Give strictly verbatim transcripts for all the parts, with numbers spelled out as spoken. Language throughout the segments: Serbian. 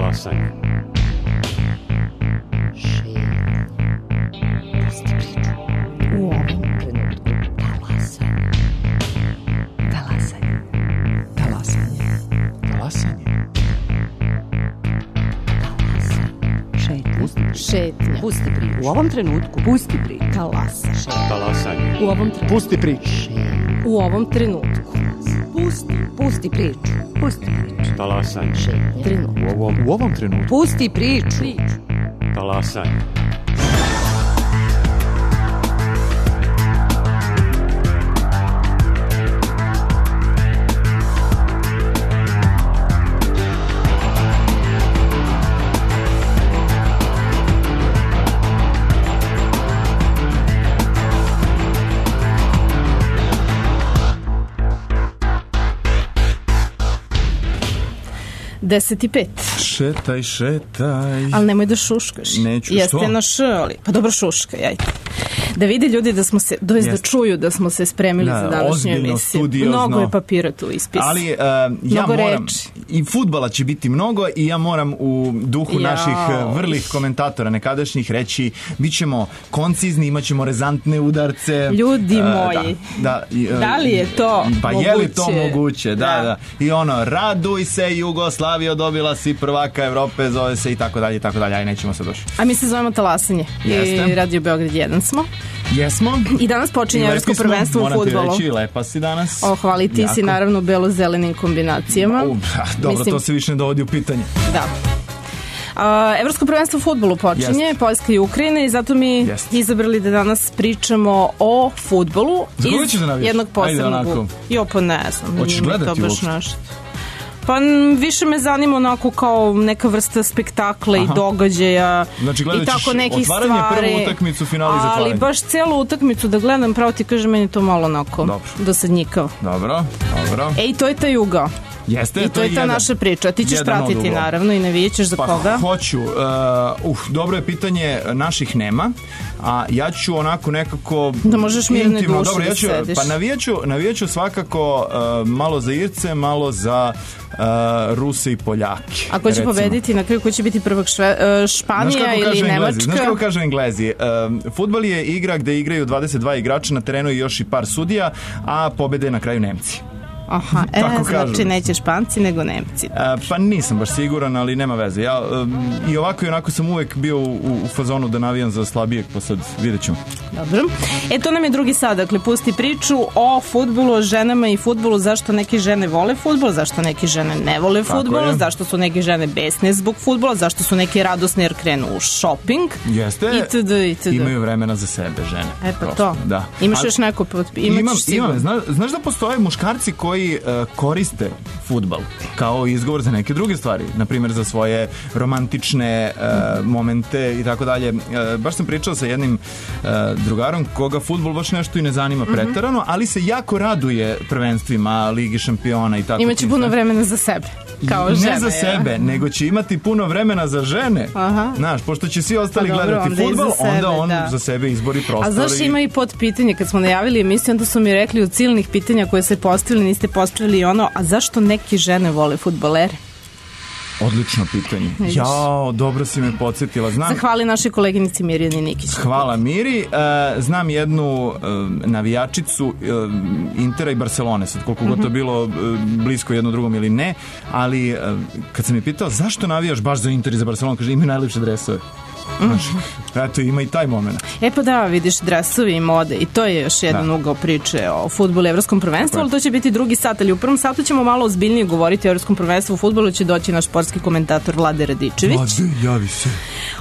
Talasanje. U ovom trenutku talasanje. Talasanje. Talasanje. Talasanje. Šetnja. Šetnja. Pusti priču. U ovom trenutku pusti priču. Talasanje. Talasanje. U ovom trenutku. Pusti priču. U ovom trenutku. Pusti. Pusti priču. Pusti priču. Talasanje. Šetnja. Trenutku. U ovom, U ovom trenutku. Pusti priču. talasanje. Deset i pet. Šetaj, šetaj. Ali nemoj da šuškaš. Neću, Jeste što? na š, ali... Pa dobro šuškaj, ajde. Da vide ljudi da smo se, doista da Jeste. čuju da smo se spremili Da, za današnju ozbiljno, emisiju. studiozno. Mnogo je papira tu ispisano. Ali uh, ja Mnogo moram, reči. i fudbala će biti mnogo i ja moram u duhu Jao. naših uh, vrlih komentatora nekadašnjih reći, bit ćemo koncizni, imat ćemo rezantne udarce. Ljudi Uh, moji, da, da, i, uh, da li je to pa moguće? je li to moguće, da, Da. da. I ono, raduj se Jugoslavija, dobila si prvaka Evrope, zove se i tako dalje, i tako dalje, aj nećemo se doći. A mi se zovemo Talasanje. Jeste. I Radio Beograd jedan smo. Jesmo. I danas počinje I evropsko lepi smo, prvenstvo u moram ti fudbalu. reći, lepa si danas. O, hvali, ti Jako. si naravno u belo-zelenim kombinacijama. U, dobro, Mislim- to se više ne dovodi u pitanje. Da. A, evropsko prvenstvo u fudbalu počinje, Jeste. Poljska i Ukrajina, i zato mi Jeste. izabrali da danas pričamo o fudbalu Za koga iz ćeš da navijaš? jednog Ajde, posebnog... onako. Jo, pa ne znam. Hoćeš nije mi gledati to baš uopšte? nešto. Pa n- više me zanima onako kao neka vrsta spektakla i Aha. događaja Znači, gledat i ćeš tako nekih otvaranje, stvari. prvu utakmicu, finale i Ali zatvaranje. baš celu utakmicu da gledam, pravo ti kažem, meni je to malo onako Dobro. dosadnjikavo. Dobro, dobro. E, i to je taj ugao. Jeste, I to je ta jedan- naša priča. Ti ćeš jedan od pratiti uglova. naravno i navijat ćeš za Pa koga? hoću. Uh, uf, dobro je pitanje, naših nema, a ja ću onako nekako Da možeš mirne intimno, duše dobro, da ja ću, sediš. pa navijaću, navijaću svakako uh, malo za Irce, malo za uh, Ruse i Poljake. A ko će recimo. pobediti? Na kraju ko će biti prvak šve, e, Znaš Španija kako ili kažu Englezi? Nemačka? Znaš kako kažu Englezi? Um, fudbal je igra gde igraju dvadeset dva igrača na terenu i još i par sudija, a pobede na kraju Nemci. Aha, e, Tako znači kažu. neće Španci nego Nemci. E, pa nisam baš siguran, ali nema veze. Ja um, i ovako i onako sam uvek bio u, u fazonu da navijam za slabijeg, pa sad vidjet ćemo. Dobro. E, to nam je drugi sad. Dakle, pusti priču o fudbalu, o ženama i fudbalu, zašto neke žene vole fudbal, zašto neke žene ne vole Tako fudbal, je. zašto su neke žene besne zbog fudbala, zašto su neke radosne jer krenu u shopping. Jeste, Itd., itd. imaju vremena za sebe, žene. E, pa Prosto, to. Da. Imaš Ali- još neko, imaš Imam, sigurno. imam. Zna, znaš da postoje muškarci koji uh, koriste fudbal kao izgovor za neke druge stvari, na primjer za svoje romantične uh, momente i tako dalje. Uh, baš sam pričao sa jednim uh, drugarom koga fudbal baš nešto i ne zanima Mhm. preterano, ali se jako raduje prvenstvima Ligi šampiona i tako. Imaće tim puno stvarima. vremena za sebe. Kao ne žena, za ja. sebe, nego će imati puno vremena za žene. Aha. Znaš, pošto će svi ostali Pa dobro, gledati onda i za fudbal, sebe, onda on da. za sebe izbori prostor. A znaš, i- ima i pod pitanje, kad smo najavili emisiju, onda su mi rekli od silnih pitanja koje se postavili, niste postavili ono, a zašto neke žene vole fudbalere? Odlično pitanje. Vidiš. Jao, dobro si me podsjetila. Znam, Zahvali našoj koleginici Mirjani Nikić. hvala Miri. E, znam jednu e, navijačicu e, Intera i Barcelone, sad koliko god to bilo e, blisko jedno drugom ili ne, ali e, kad sam je pitao zašto navijaš baš za Inter i za Barcelonu, kaže imaju najlepše dresove. Znaš, eto, ima i taj moment. E pa da, vidiš, dresovi i mode, i to je još jedan Da. ugao priče o fudbalu i evropskom prvenstvu, Tako je. ali to će biti drugi sat, ali u prvom satu ćemo malo ozbiljnije govoriti o evropskom prvenstvu u fudbalu, će doći naš sportski komentator Vlade Radičević. Vlade, javi se.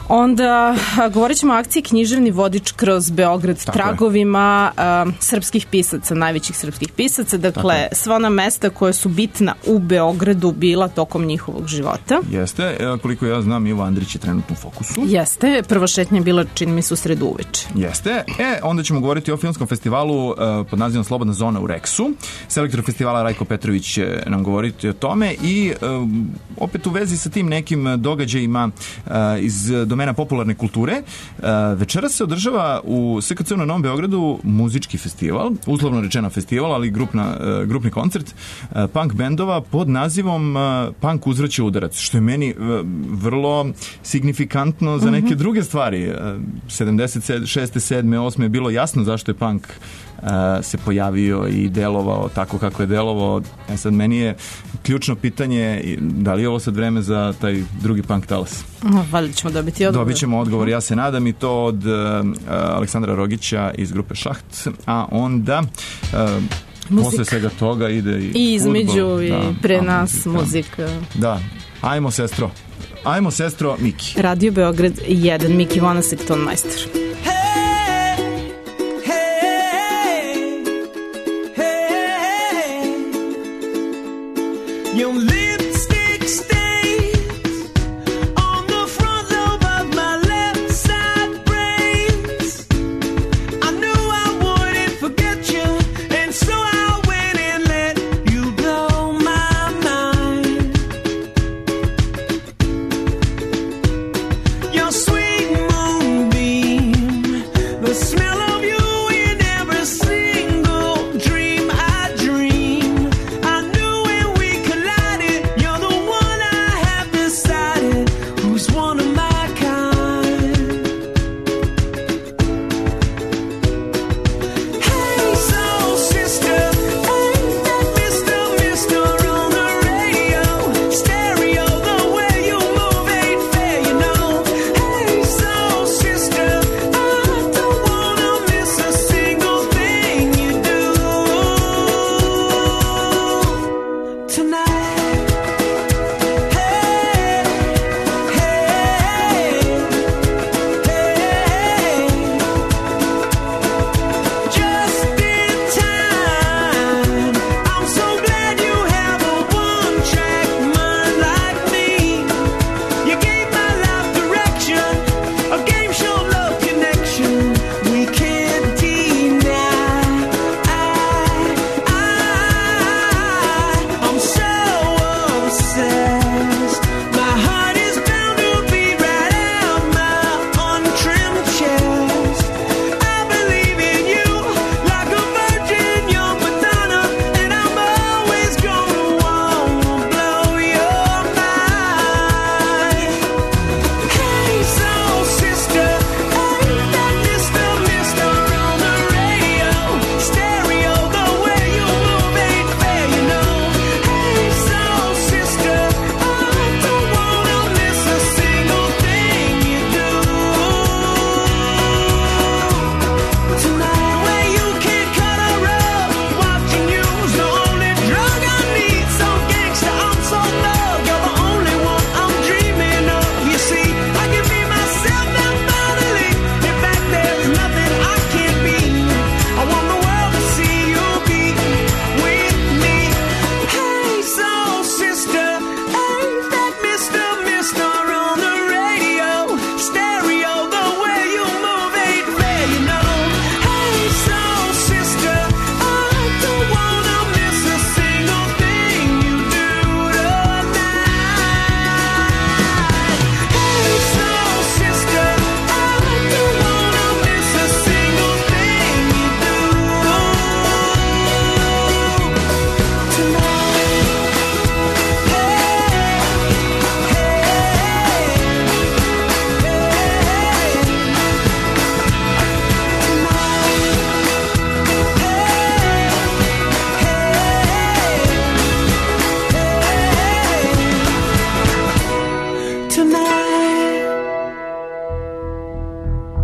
Onda a, govorit ćemo o akciji Književni vodič kroz Beograd, Tako je. tragovima a, srpskih pisaca, najvećih srpskih pisaca, dakle sva ona mesta koja su bitna u Beogradu bila tokom njihovog života. Jeste, e, koliko ja znam, Ivo Andrić je trenutno u fokusu. Jeste. Jeste, prva šetnja je bila, čini mi se, u sredu uveče. Jeste. E, onda ćemo govoriti o filmskom festivalu uh, pod nazivom Slobodna zona u Reksu. Selektor festivala Rajko Petrović će nam govoriti o tome i uh, opet u vezi sa tim nekim događajima uh, iz domena popularne kulture. Uh, večera se održava u S K C-u na Novom Beogradu muzički festival, uslovno rečeno festival, ali grupna, uh, grupni koncert uh, punk bendova pod nazivom uh, Punk uzvraća udarac, što je meni uh, vrlo signifikantno za neke mm-hmm. druge stvari. sedamdeset šeste, sedme, osme je bilo jasno zašto je punk uh, se pojavio i delovao tako kako je delovao. E sad, meni je ključno pitanje da li je ovo sad vreme za taj drugi punk talas? Valjda ćemo dobiti odgovor. Dobit ćemo odgovor, ja se nadam, i to od uh, Aleksandra Rogića iz grupe Šaht, a onda uh, posle svega toga ide i I između fudbal, i da, pre a, nas da. muzika. Da, ajmo sestro. Ajmo sestro, Miki. Radio Beograd jedan, Miki Vonasek, tonmajster.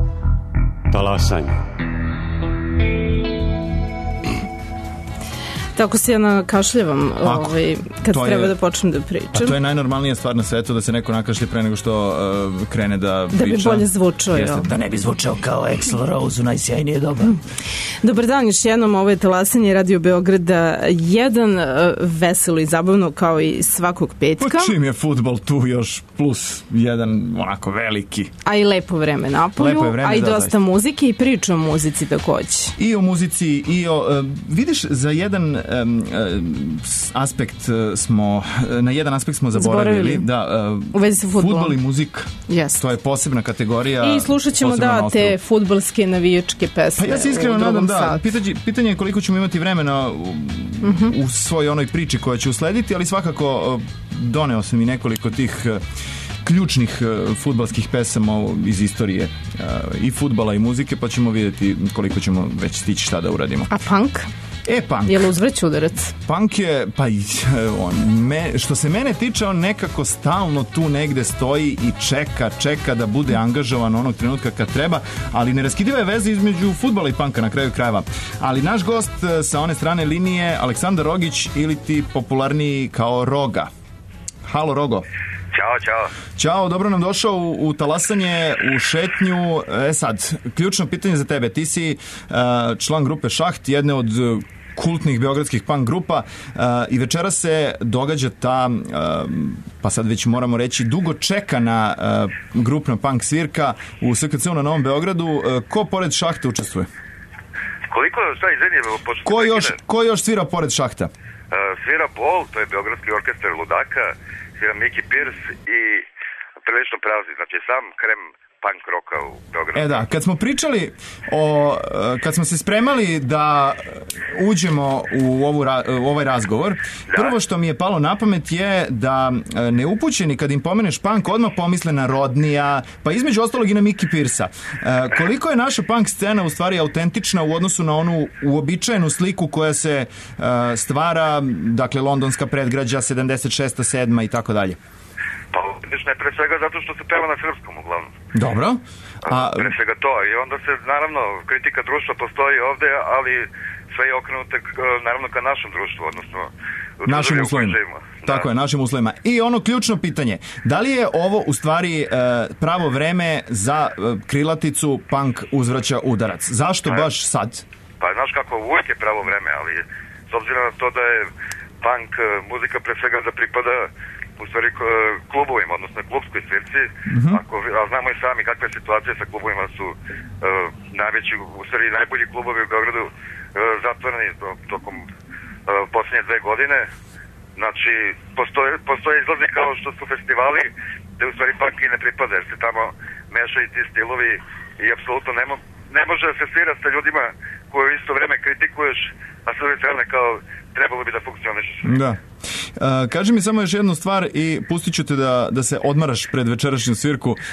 Talasanje. Tako se ja nakašljavam ovaj, kad to treba je, da počnem da pričam. A to je najnormalnija stvar na svetu, da se neko nakašlje pre nego što uh, krene da priča. Da bi bolje zvučao. Jeste, da ne bi zvučao kao Axl Rose u najsjajnije doba. Mm. Dobar dan, još jednom, ovo je Talasanje Radio Beograda. Jedan uh, veselo i zabavno kao i svakog petka. Pa čim je fudbal tu još plus jedan onako veliki. A i lepo vreme napolju, vreme, a i da, dosta zaista. Muzike i priča o muzici takođe. I o muzici i o... Uh, vidiš, za jedan um, uh, aspekt uh, smo, na jedan aspekt smo zaboravili. zaboravili. Da, uh, u vezi sa fudbalom. Fudbal i muzika. Yes. To je posebna kategorija. I slušat ćemo da te fudbalske navijačke pesme. Pa ja se iskreno nadam, da. Pitanje, pitanje je koliko ćemo imati vremena u, uh-huh. u svoj onoj priči koja će uslediti, ali svakako uh, doneo sam i nekoliko tih uh, ključnih uh, fudbalskih pesama iz istorije uh, i fudbala i muzike, pa ćemo vidjeti koliko ćemo već stići šta da uradimo. A punk? E, punk. Je li uzvrć udarac? Punk je, pa on, me, što se mene tiče, on nekako stalno tu negde stoji i čeka, čeka da bude angažovan onog trenutka kad treba, ali neraskidiva je veza između fudbala i punka na kraju krajeva. Ali naš gost sa one strane linije, Aleksandar Rogić, ili ti popularniji kao Roga. Halo, Rogo. Ćao, čao. Ćao, dobro nam došao u, u Talasanje, u šetnju. E sad, ključno pitanje za tebe. Ti si uh, član grupe Šaht, jedne od kultnih beogradskih punk grupa uh, i večera se događa ta, uh, pa sad već moramo reći, dugo čekana uh, grupna punk svirka u S K C-u na Novom Beogradu. Uh, ko pored Šahta učestvuje? Koliko, šta izvini, ko još, ko još svira pored Šahta? Uh, svira Bol, to je beogradski orkestar Ludaka, svira Miki Pirs i prilično prazni, znači sam krem punk roka u Beogradu. E da, kad smo pričali o, kad smo se spremali da uđemo u, ovu, u ovaj razgovor, da. Prvo što mi je palo na pamet je da neupućeni kad im pomeneš punk odmah pomisle na Rodnija, pa između ostalog i na Miki Pirsa. E, koliko je naša punk scena u stvari autentična u odnosu na onu uobičajenu sliku koja se e, stvara, dakle londonska predgrađa, sedamdeset šesta, sedma i tako dalje? Pa, vidiš, ne pre svega zato što se peva na srpskom uglavnom. Dobro. A... Pre svega to. I onda se, naravno, kritika društva postoji ovde, ali sve je okrenute, naravno, ka našem društvu, odnosno našim uslovima. Tako je, našim uslovima. I ono ključno pitanje, da li je ovo u stvari e, pravo vreme za e, krilaticu punk uzvraća udarac? Zašto pa, baš sad? Pa, znaš kako, uvijek je pravo vreme, ali s obzirom na to da je punk muzika pre svega da pripada u stvari klubovima, odnosno klubskoj svirci, mm-hmm. ako, a znamo i sami kakve situacije sa klubovima su uh, najveći, u stvari najbolji klubovi u Beogradu uh, zatvoreni tokom uh, posljednje dve godine. Znači, postoje, postoje izlazi kao što su festivali, da u stvari punk i ne pripada, jer se tamo mešaju ti stilovi i apsolutno ne, mo- ne može da se svira sa ljudima koje u isto vreme kritikuješ, a sve strane kao trebalo bi da funkcioniš. Da. Uh, kaži mi samo još jednu stvar i pustit ću te da, da se odmaraš pred večerašnju svirku. Uh,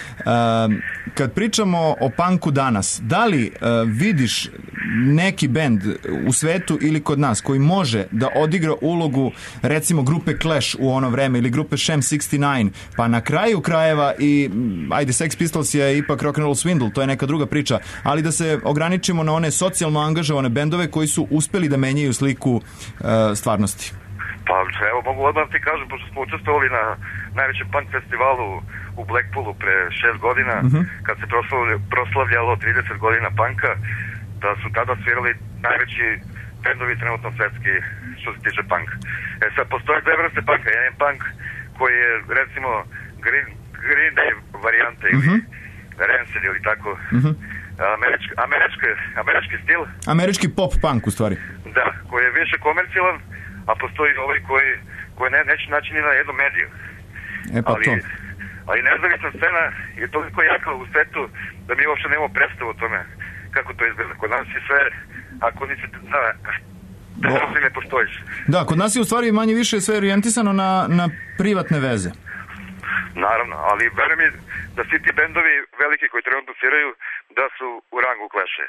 kad pričamo o punku danas, da li uh, vidiš neki bend u svetu ili kod nas koji može da odigra ulogu recimo grupe Clash u ono vreme ili grupe Sham šezdeset devet, pa na kraju krajeva i ajde Sex Pistols je ipak Rock and Roll Swindle, to je neka druga priča, ali da se ograničimo na one socijalno angažovane bendove koji su uspeli da menjaju sliku uh, stvarnosti. Pa evo, mogu odmah ti kažem, pošto smo učestvovali na najvećem punk festivalu u Blackpoolu pre šest godina, mm-hmm. kad se proslavljalo trideset godina punka, da su tada svirali najveći bendovi trenutno svetski što se tiče punk. E sad, postoje dve vrste punka. Jedan je punk koji je, recimo, Green, Green Day varijante ili mm-hmm. Rancid ili tako, mm-hmm. američki, američki, američki stil. Američki pop punk u stvari. Da, koji je više komercijalan, a postoji ovaj koji, koji ne, neće naći ni na jednom mediju. E pa ali, to. Ali nezavisna scena je toliko jaka u svetu da mi uopšte nemamo predstavu o tome kako to izgleda. Kod nas je sve, ako nisi, da, da o... ne postojiš. Da, kod nas je u stvari manje više sve orijentisano na, na privatne veze. Naravno, ali verujem mi da svi ti bendovi veliki koji trenutno sviraju da su u rangu Clash-e.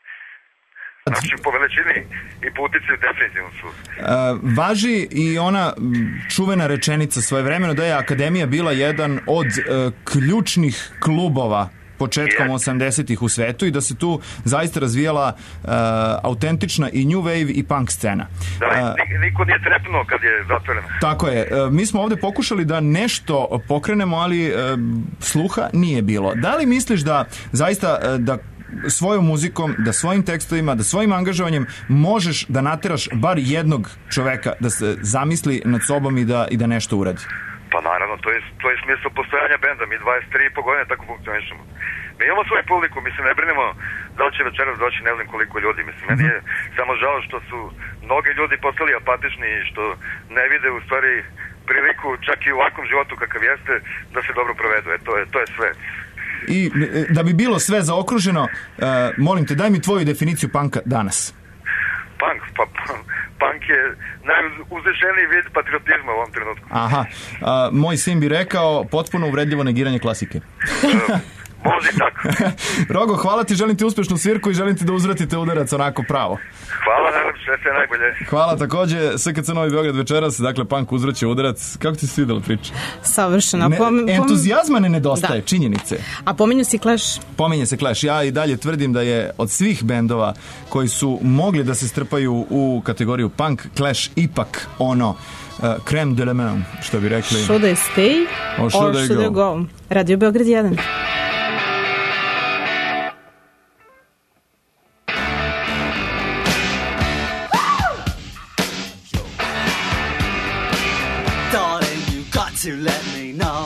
Znači, po veličini i po uticaju definitivno su. Uh, važi i ona čuvena rečenica svojevremeno da je Akademija bila jedan od uh, ključnih klubova početkom Yes. osamdesetih u svetu i da se tu zaista razvijala uh, autentična i new wave i punk scena. Da, Uh, nik- niko nije trepnuo kad je zatvoreno. Tako je. E, Mi smo ovde pokušali da nešto pokrenemo, ali e, sluha nije bilo. Da li misliš da zaista e, da svojom muzikom, da svojim tekstovima, da svojim angažovanjem možeš da nateraš bar jednog čoveka da se zamisli nad sobom i da, i da nešto uradi? Pa naravno, to je, to je smisao postojanja benda. Mi dvadeset tri i po godine tako funkcionišemo. Mi imamo svoju publiku, mi se ne brinemo da li će večeras doći ne znam koliko ljudi. Mislim, meni je samo žao što su mnogi ljudi postali apatični i što ne vide u stvari priliku čak i u ovakvom životu kakav jeste da se dobro provedu. E, to je, to je sve. I e, da bi bilo sve zaokruženo, e, molim te, daj mi tvoju definiciju panka danas. Punk, pa punk je najuzvišeniji vid patriotizma u ovom trenutku. Aha, a, moj sin bi rekao potpuno uvredljivo negiranje klasike. Može i tako. Rogo, hvala ti, želim ti uspešnu svirku i želim ti da uzvratite udarac onako pravo. Hvala, najlepše, sve najbolje. Hvala takođe, S K C Novi Beograd večeras, dakle punk uzvraća udarac. Kako ti se svidela priča? Savršeno. Ne, Pom- pom- entuzijazma ne nedostaje, Da. činjenice. A pominju si Clash. Pominje se Clash. Ja i dalje tvrdim da je od svih bendova koji su mogli da se strpaju u kategoriju punk, Clash ipak ono uh, creme de la main, što bi rekli. Should I stay Or should I go? I go? Radio Beograd jedan. Darling, you got to let me know.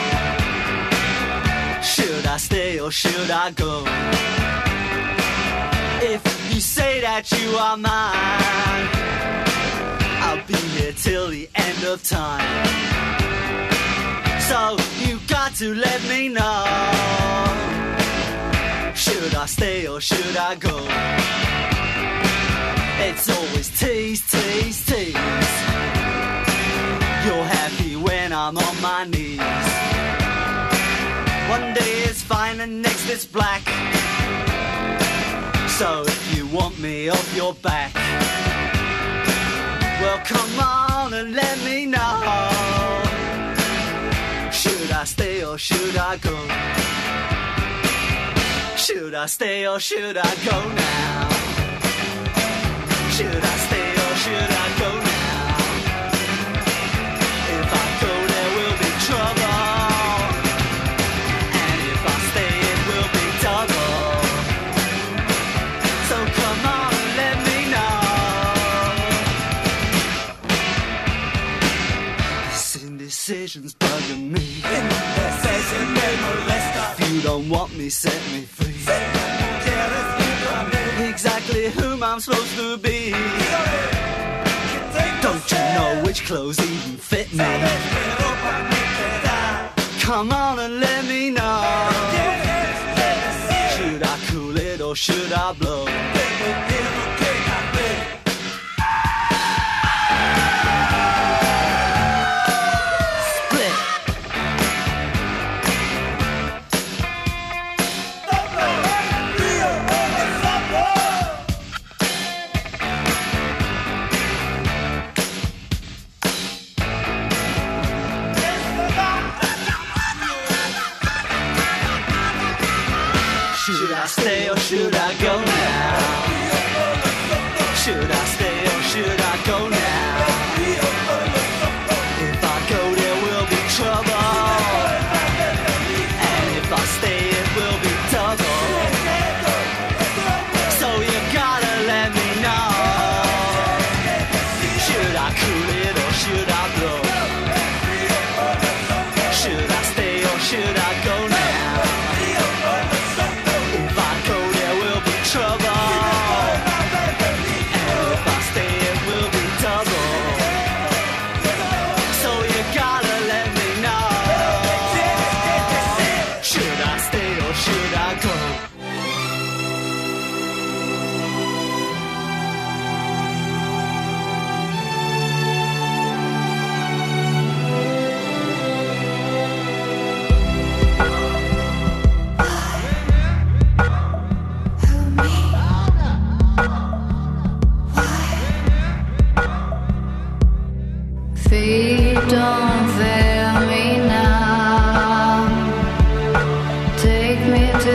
Should I stay or should I go? If you say that you are mine, I'll be here till the end of time. So you got to let me know. Should I stay or should I go? It's always tease, tease, tease. You're happy when I'm on my knees. One day it's fine and next it's black. So if you want me off your back, well come on and let me know. Should I stay or should I go? Should I stay or should I go now? Should I stay or should I go now? If I go there will be trouble, and if I stay it will be double. So come on and let me know. This indecision's bugging me. If you don't want me, set me free. Exactly whom I'm supposed to be. Don't you know which clothes even fit me? Come on and let me know. Should I cool it or should I blow? Split. Should I stay or should I go now? Should I stay or should I go now? If I go there will be trouble, and if I stay it will be double. So you gotta let me know. Should I cool it or should I blow? Should I stay or should I go now? If I go there will be trouble, and if I stay it will be double. So you gotta let me know. Should I stay or should I go? Feet don't fail me now. Take me to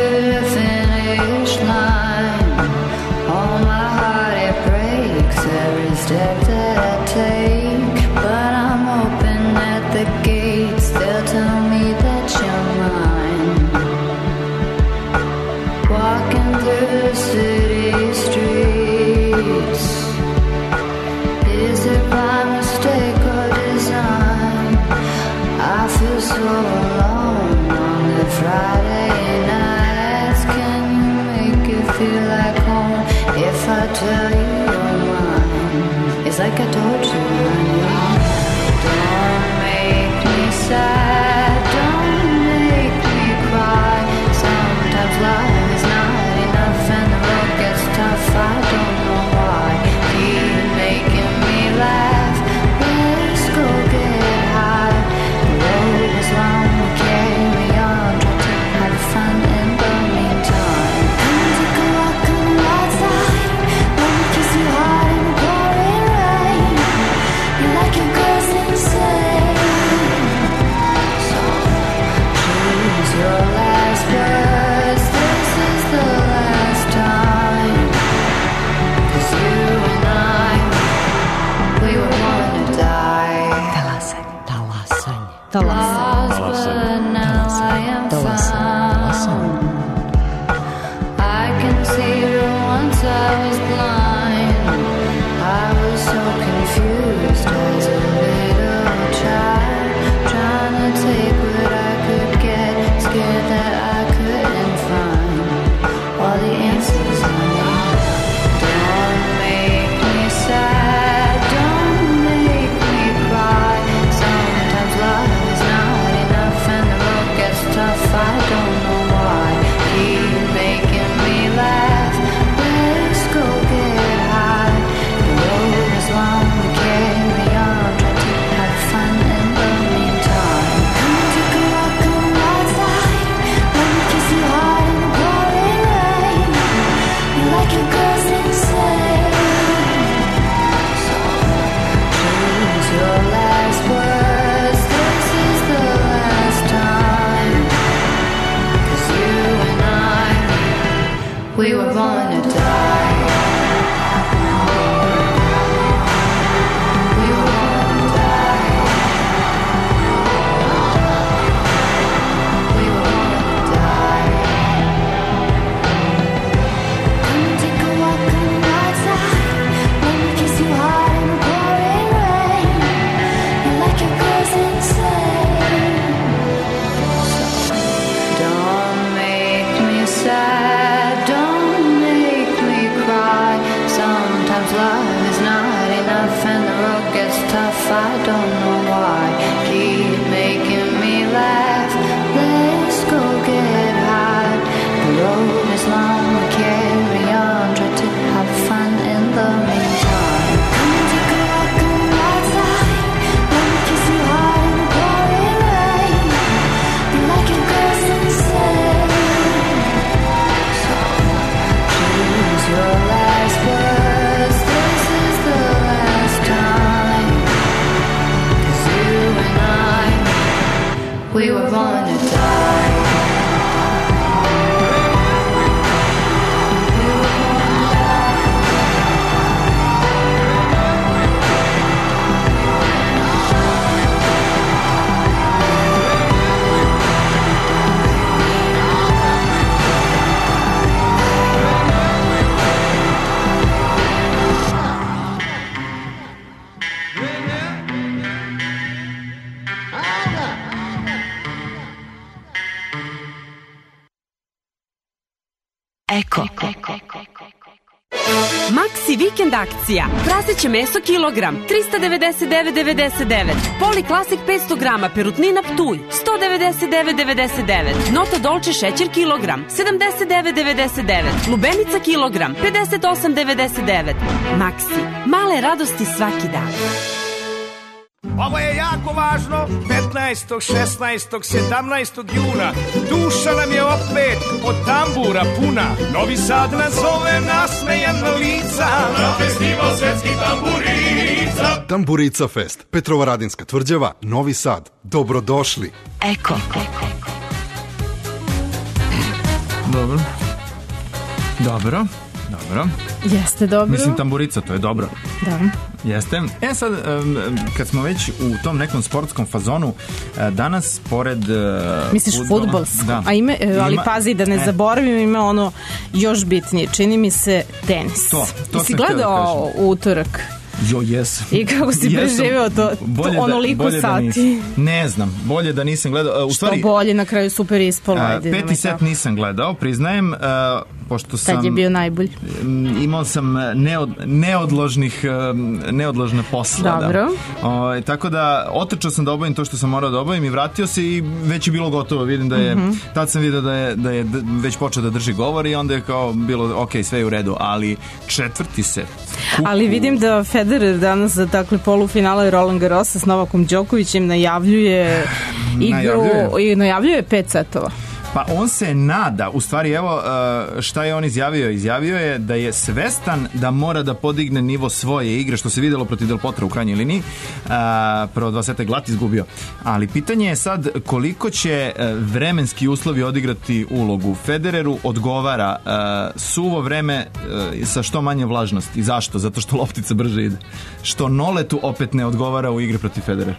take, but I'm hoping at the gates they'll tell me that you're mine. Walking through the city streets, is it by mistake or design? I feel so alone on the Friday nights. Can you make it feel like home if I tell you you're mine? It's like I told you, honey. Don't make me sad, don't make me cry. Sometimes life is not enough and the road gets tough. I don't know why. Keep making me laugh. Let's go get high. The road is long, we carry on. Try to have fun in the meantime. Come take a walk on the right side. Let me kiss you hard in the pouring rain. You like your girls insane. So choose your last words. This is the last time. 'Cause you and I, we were born to die. Lost, but now I am found. I can see her once I was blind. I was so confused as a little child, trying to take what I could get, scared that I couldn't find all the answers I need. Don't make me sad, don't make me cry. Sometimes love is not enough and the road gets tough. I don't know why. Keep making me laugh. Let's go get high. The road is long, we carry on. Try to have fun in the meantime. Come take a walk on the right side. Let me kiss you hard in the pouring rain. You like your girls insane. So choose your last words. This is the last time. 'Cause you and I, we were born to die. We were born to die. We were born to die. Come take a walk on the right side. Let me kiss you hard in the pouring rain. You like your girls insane. Don't make me sad, don't make me cry. Sometimes love is not enough and the road gets tough. I don't know why. Keep making me laugh. Let's go get high. The road is long, we carry on. Try to have fun in the meantime. Come take a walk on the right side. Let me kiss you hard in the pouring rain. You like your girls insane. So choose your last words. This is the last time. 'Cause you and I, we were born to die. We were born to die. Eko. Maxi vikend akcija. Praseće meso kilogram trista devedeset devet devedeset devet. Poli Classic petsto grama perutnina Ptuj sto devedeset devet devedeset devet. Nota Dolce šećer kilogram sedamdeset devet devedeset devet. Lubenica kilogram pedeset osam devedeset devet. Maxi. Male radosti svaki dan. Ovo je jako važno, petnaestog, šesnaestog, sedamnaestog juna. Duša nam je opet od tambura puna. Novi Sad nas zove nasmejana lica na festival svetskih tamburica. Tamburica Fest, Petrovaradinska tvrđava, Novi Sad. Dobrodošli. Eko. Dobro. Dobro. Dobro. Jeste dobro. Mislim, tamburica, to je dobro. Da. Jeste. E sad, um, kad smo već u tom nekom sportskom fazonu, uh, danas, pored... Uh, Misliš fudbalsko? Da. A ime, ali ima, pazi, da ne e. zaboravim, ima ono još bitnije. Čini mi se tenis. To, to si gledao da utorak? Jo, jes. I kako si preživeo to, to onoliko da, sati? Da ne znam, bolje da nisam gledao. U Što stvari, bolje, na kraju super ispalo. A, peti set tako. Nisam gledao, priznajem, a, pošto sam... Tad je bio najbolji. Imao sam neod, neodložnih, neodložne posla. Dobro. Da. O, tako da, otrčao sam da obavim to što sam morao da obavim i vratio se i već je bilo gotovo. Vidim da je, mm-hmm. tad sam vidio da je, da je već počeo da drži govor i onda je kao bilo, ok, sve je u redu, ali četvrti set. Kuku. Ali vidim da Federer danas za takle polufinale Roland Garrosa s Novakom Đokovićem najavljuje igru najavljuje. i najavljuje pet setova. Pa on se nada, u stvari evo šta je on izjavio, izjavio je da je svestan da mora da podigne nivo svoje igre, što se videlo protiv Del Potra u krajnjoj liniji. Prvo dva seta je glat izgubio, ali pitanje je sad koliko će vremenski uslovi odigrati ulogu. Federeru odgovara suvo vreme sa što manje vlažnosti. Zašto? Zato što loptica brže ide. Što Noletu opet ne odgovara u igre protiv Federera.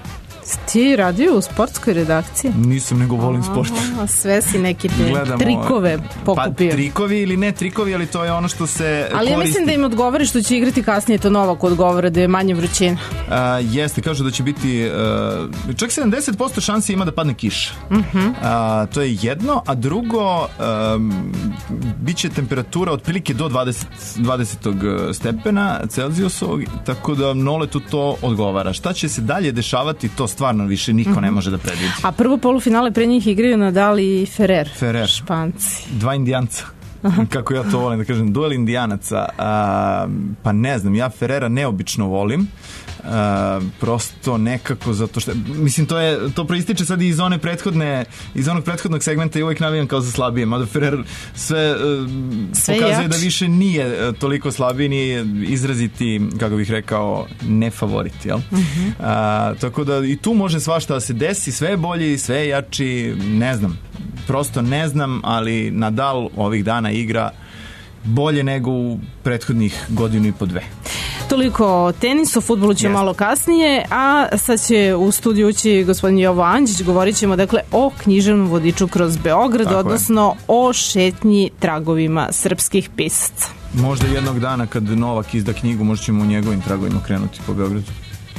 Ti radio u sportskoj redakciji? Nisam, nego volim sport. A, sve si neke trikove pokupio. Pa trikovi ili ne trikovi, ali to je ono što se ali koristi. Ja mislim da im odgovara što će igrati kasnije, to Novak odgovara da je manje vrućina. Uh, jeste, kažu da će biti uh, čak sedamdeset posto šansi ima da padne kiša. Uh-huh. Uh, to je jedno, a drugo um, bit će temperatura otprilike do dvadeset, dvadeset stepena Celzijusovog, tako da Noletu to odgovara. Šta će se dalje dešavati, to stvarno više niko mm-hmm. ne može da predvidi. A prvo polufinale pre njih igraju Nadal i Ferrer. Ferrer. Španci. Dva indijanca. Kako ja to volim da kažem, duel indijanaca. A, pa ne znam, ja Ferrera neobično volim. A, prosto nekako zato što mislim to je to proističe sad iz one prethodne iz onog prethodnog segmenta i uvijek navijam kao za slabije, mada Ferrer sve, sve pokazuje jač. Da više nije toliko slabiji, nije izraziti, kako bih rekao, ne favorit, jel? Uh-huh. A, tako da i tu može svašta da se desi, sve je bolji, sve je jači, ne znam, prosto ne znam, ali Nadal ovih dana igra bolje nego u prethodnih godinu i po dve. Toliko o tenisu, o fudbalu će yes. malo kasnije, a sad će u studiju ući gospodin Jovo Anđić, govorit ćemo dakle o književnom vodiču kroz Beograd, tako odnosno je. O šetnji tragovima srpskih pisaca. Možda jednog dana kad Novak izda knjigu, možda ćemo u njegovim tragovima krenuti po Beogradu.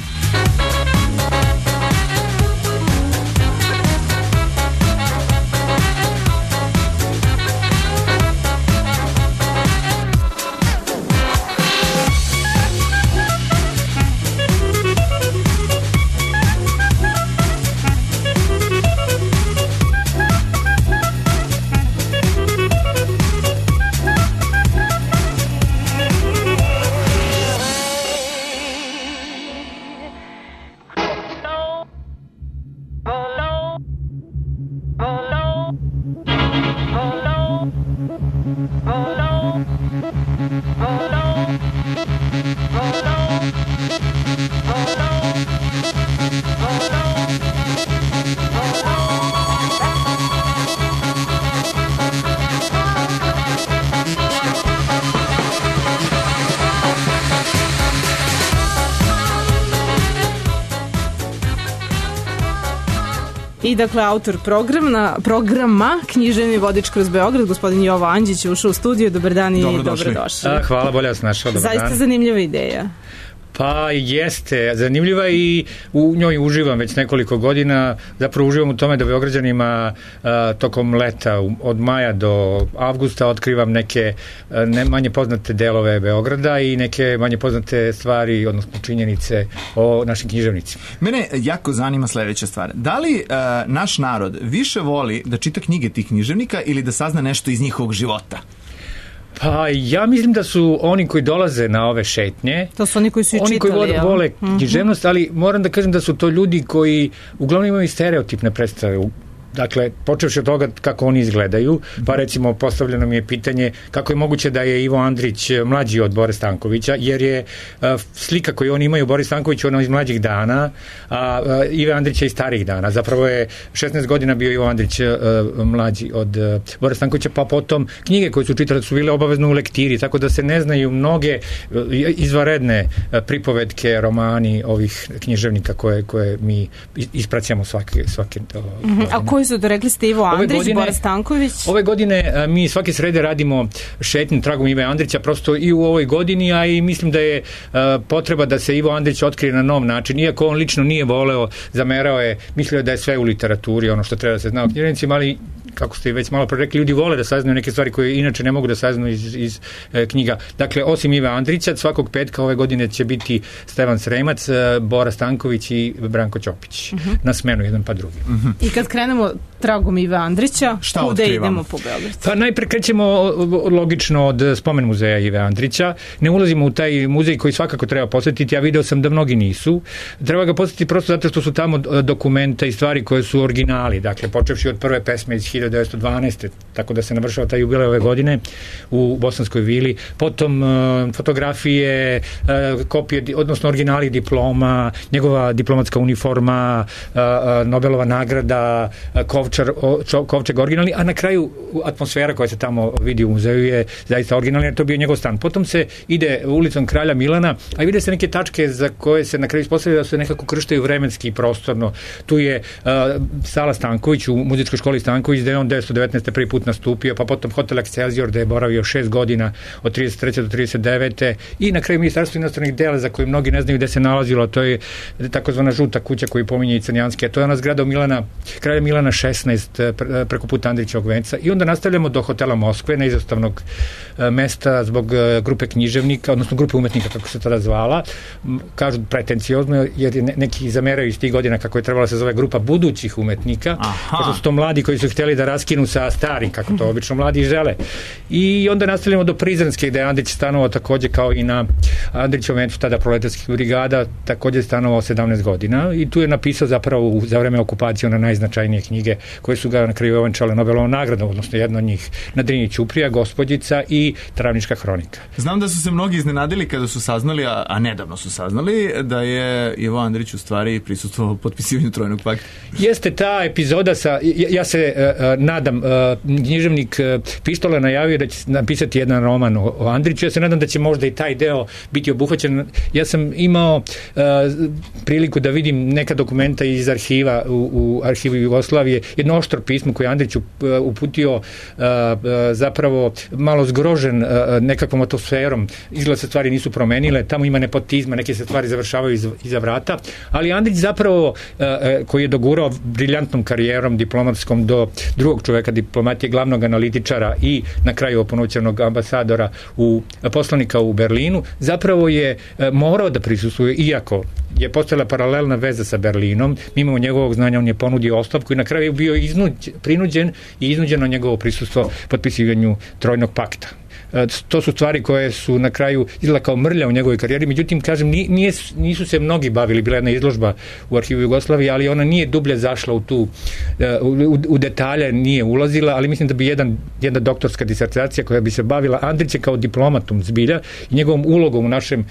I dakle, autor programa, programa Književni vodič kroz Beograd, gospodin Jovo Anđić je ušao u studiju. Dobar dan i dobrodošli. dobrodošli. A, hvala, bolje vas našao. Dobar Zaista dan. Zanimljiva ideja. Pa jeste, zanimljiva i u njoj uživam već nekoliko godina. Zapravo uživam u tome da Beograđanima a, tokom leta od maja do avgusta otkrivam neke a, ne manje poznate delove Beograda i neke manje poznate stvari, odnosno činjenice o našim književnicima. Mene jako zanima sledeća stvar. Da li a, naš narod više voli da čita knjige tih književnika ili da sazna nešto iz njihovog života? Pa ja mislim da su oni koji dolaze na ove šetnje, to su oni koji su i oni čitali, koji vole, vole književnost, ali moram da kažem da su to ljudi koji uglavnom imaju stereotipne predstave Dakle, počevši od toga kako oni izgledaju, pa recimo postavljeno mi je pitanje kako je moguće da je Ivo Andrić mlađi od Bore Stankovića, jer je a, slika koju oni imaju Boris Stanković ono iz mlađih dana, a, a Ivo Andrić je iz starih dana. Zapravo je šesnaest godina bio Ivo Andrić a, mlađi od a, Bore Stankovića, pa potom knjige koje su čitali su bile obavezno u lektiri, tako da se ne znaju mnoge izvanredne pripovetke, romani ovih književnika koje, koje mi ispraćamo svake, svake mm-hmm. A koji su to rekli ste Ivo Andrić, Bora Stanković? Ove godine a, mi svake srede radimo šetnju tragom Ive Andrića, prosto i u ovoj godini, a i mislim da je a, potreba da se Ivo Andrić otkrije na nov način, iako on lično nije voleo, zamerao je, mislio da je sve u literaturi, ono što treba da se zna o književnicima, ali kako ste već malo pre rekli, ljudi vole da saznaju neke stvari koje inače ne mogu da saznaju iz, iz e, knjiga. Dakle, osim Ive Andrića, svakog petka ove godine će biti Stevan Sremac, Bora Stanković i Branko Ćopić. Uh-huh. Na smenu jedan pa drugi. Uh-huh. I kad krenemo tragom Ive Andrića, šta kuda otkrivamo? Idemo po Beogradu? Pa najpre krećemo logično od spomen muzeja Ive Andrića. Ne ulazimo u taj muzej koji svakako treba posjetiti, ja video sam da mnogi nisu. Treba ga posjetiti prosto zato što su tamo dokumenta i stvari koje su originali. Dakle, počevši od prve pesme iz hiljadu devetsto dvanaeste. Tako da se navršava taj jubilej ove godine u Bosanskoj vili. Potom uh, fotografije, uh, kopije, odnosno originali diploma, njegova diplomatska uniforma, uh, uh, Nobelova nagrada, uh, kovčar, o, čo, kovčeg originalni, a na kraju atmosfera koja se tamo vidi u muzeju je zaista originalna, jer to bio njegov stan. Potom se ide ulicom Kralja Milana, a vide se neke tačke za koje se na kraju ispostavlja da se nekako krštaju vremenski i prostorno. Tu je uh, sala Stanković u muzičkoj školi Stanković, gde je on devetsto devetnaeste prvi put nastupio, pa potom hotel Excelsior gde je boravio šest godina od trideset treće do trideset devete i na kraju Ministarstvo inostranih dela za koje mnogi ne znaju gde se nalazilo, to je takozvana žuta kuća koju pominje i Crnjanski, to je ona zgrada u Milana, Kralja Milana šesnaest preko puta Andrićevog venca i onda nastavljamo do hotela Moskve, neizostavnog mesta zbog grupe književnika, odnosno grupe umetnika kako se tada zvala, kažu pretenciozno jer neki zameraju iz tih godina kako je trebala se zove grupa budućih umetnika, kako su to mladi koji su htjeli da raskinu sa starim, kako to obično mladi žele. I onda nastavljamo do Prizrenske gde je Andrić stanovao takođe kao i na Andrićevom vencu tada proletarskih brigada, takođe stanovao sedamnaest godina i tu je napisao zapravo za vreme okupacije one najznačajnije knjige koje su ga na kraju ovenčale Nobelovom nagradom, odnosno jedna od njih Na Drini ćuprija, Gospođica i Travnička hronika. Znam da su se mnogi iznenadili kada su saznali, a, a nedavno su saznali, da je Ivo Andrić u stvari prisustvovao potpisivanju Trojnog pakta. Jeste ta epizoda sa, ja, ja se uh, nadam, uh, književnik uh, Pištola najavio da će napisati jedan roman o, o Andriću, ja se nadam da će možda i taj deo biti obuhvaćen. Ja sam imao uh, priliku da vidim neka dokumenta iz arhiva u, u arhivu Jugoslavije, jedno oštro pismo koje Andrić uh, uputio uh, uh, zapravo malo zgrožen uh, nekakvom atmosferom, izgleda se stvari nisu promenile, tamo ima nepotizma, neke se stvari završavaju iz, iza vrata, ali Andrić zapravo uh, uh, koji je dogurao briljantnom karijerom diplomatskom do drugog čoveka diplomatije, glavnog analitičara i na kraju opunoćenog ambasadora u poslanika u Berlinu, zapravo je uh, morao da prisustvuje, iako je postojala paralelna veza sa Berlinom, mimo njegovog znanja on je ponudio ostavku i na kraju je bio iznuđ, prinuđen i iznuđeno njegovo prisustvo potpisivanju Trojnog pakta. To su stvari koje su na kraju izgleda kao mrlja u njegovoj karijeri, međutim, kažem, nije, nisu se mnogi bavili, bila jedna izložba u arhivu Jugoslavije, ali ona nije dublje zašla u tu, u, u detalje nije ulazila, ali mislim da bi jedan, jedna doktorska disertacija koja bi se bavila Andriće kao diplomatom zbilja i njegovom ulogom u našem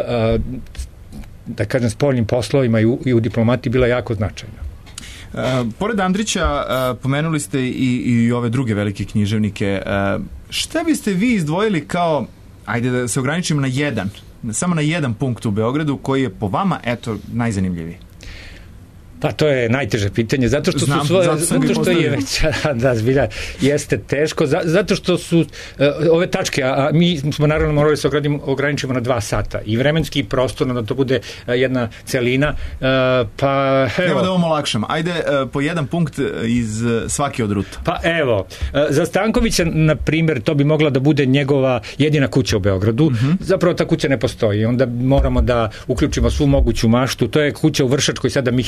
da kažem spoljnim poslovima i u, i u diplomatiji bila jako značajna. Uh, pored Andrića, uh, pomenuli ste i, i ove druge velike književnike. Uh, šta biste vi izdvojili kao, ajde da se ograničimo na jedan, samo na jedan punkt u Beogradu koji je po vama, eto, najzanimljiviji? Pa to je najteže pitanje, zato što Znam, su svoje, zato, zato što je već, da, zbilja, jeste teško, za, zato što su uh, ove tačke, a, a mi smo naravno morali se ograničimo na dva sata, i vremenski i prostorno, da to bude uh, jedna celina, uh, pa evo. Evo da vam olakšam, ajde uh, po jedan punkt iz uh, svake od ruta. Pa evo, uh, za Stankovića, na primjer, to bi mogla da bude njegova jedina kuća u Beogradu, uh-huh. Zapravo ta kuća ne postoji, onda moramo da uključimo svu moguću maštu, to je kuća u Vršačkoj, sada Mihizovoj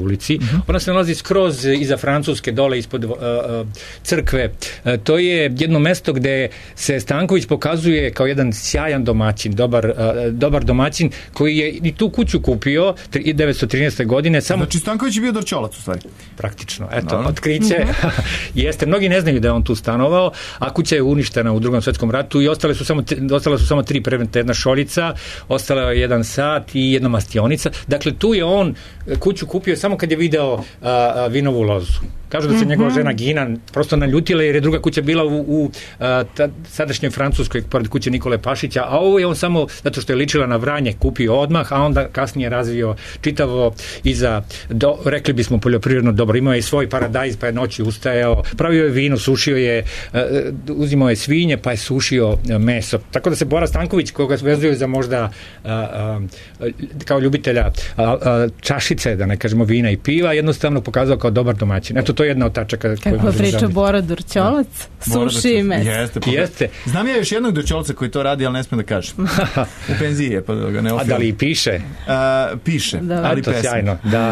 ulici. Uh-huh. Ona se nalazi skroz iza Francuske, dole ispod uh, uh, crkve. Uh, to je jedno mesto gde se Stanković pokazuje kao jedan sjajan domaćin, dobar, uh, dobar domaćin koji je i tu kuću kupio devetsto trinaeste. godine. Samo... Znači Stanković je bio Dorćolac u stvari. Praktično. Eto, no. Otkriće. Jeste, mnogi ne znaju da je on tu stanovao, a kuća je uništena u Drugom svetskom ratu i ostale su samo, ostale su samo tri predmeta, jedna šoljica, ostala je jedan sat i jedna mastionica. Dakle, tu je on kuću kupio samo kad je video a, a, vinovu lozu. Kažu da se njegova žena Gina prosto naljutila jer je druga kuća bila u, u a, ta, sadašnjoj Francuskoj pored kuće Nikole Pašića, a ovo je on samo zato što je ličila na Vranje kupio odmah, a onda kasnije razvio čitavo iza, do, rekli bismo poljoprivredno dobro, imao je svoj paradajz pa je noći ustajao, pravio je vino, sušio je, uh, uzimao je svinje pa je sušio uh, meso. Tako da se Bora Stanković, koga vezuju za možda uh, uh, kao ljubitelja uh, uh, čašice, da ne kažemo vina i piva, jednostavno pokazao kao dobar domaćin. Eto, to je jedna od tačaka. Kako priča Bora Dorćolac, suši i meso. Jeste, Jeste. Znam ja još jednog Dorćolca koji to radi, ali ne smijem da kažem. U penziji je, pa ga ne ofiram. A da li piše? Uh, piše, da. Ali to pesma. Sjajno, da.